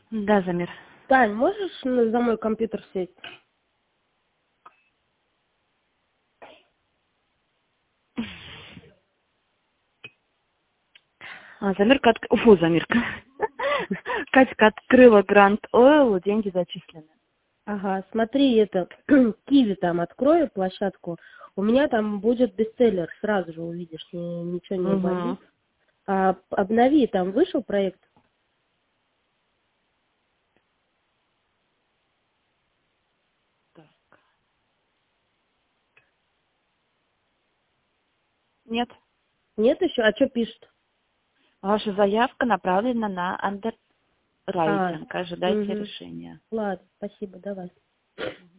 Да, Замир. Тань, можешь за мой компьютер сесть? Замирка, Замирка. Катька открыла Grand Oil, деньги зачислены. Ага, смотри, это, Киви там открою площадку, у меня там будет бестселлер, сразу же увидишь, ничего не Угу. вводить. А обнови, там вышел проект? Нет. Нет еще? А что пишет? Ваша заявка направлена на А, андеррайтинг. Ожидайте решения. ладно, спасибо, давай.